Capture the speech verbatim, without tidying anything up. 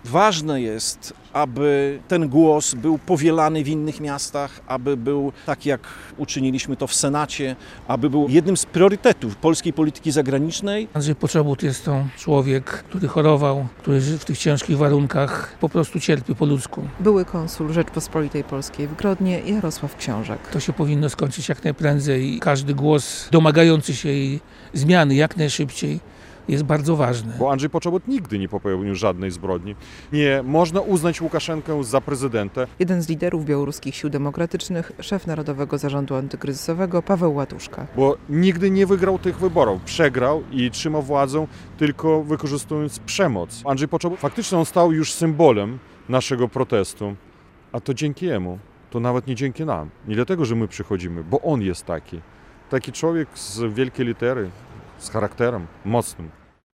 Ważne jest, aby ten głos był powielany w innych miastach, aby był tak, jak uczyniliśmy to w Senacie, aby był jednym z priorytetów polskiej polityki zagranicznej. Andrzej Poczobut jest to człowiek, który chorował, który w tych ciężkich warunkach po prostu cierpi po ludzku. Były konsul Rzeczpospolitej Polskiej w Grodnie Jarosław Książek. To się powinno skończyć jak najprędzej. Każdy głos domagający się jej zmiany jak najszybciej jest bardzo ważny. Bo Andrzej Poczobut nigdy nie popełnił żadnej zbrodni. Nie można uznać Łukaszenkę za prezydenta. Jeden z liderów białoruskich sił demokratycznych, szef Narodowego Zarządu Antykryzysowego Paweł Łatuszka. Bo nigdy nie wygrał tych wyborów. Przegrał i trzymał władzę tylko wykorzystując przemoc. Andrzej Poczobut faktycznie on stał już symbolem naszego protestu. A to dzięki jemu. To nawet nie dzięki nam. Nie dlatego, że my przychodzimy, bo on jest taki. Taki człowiek z wielkiej litery, z charakterem mocnym.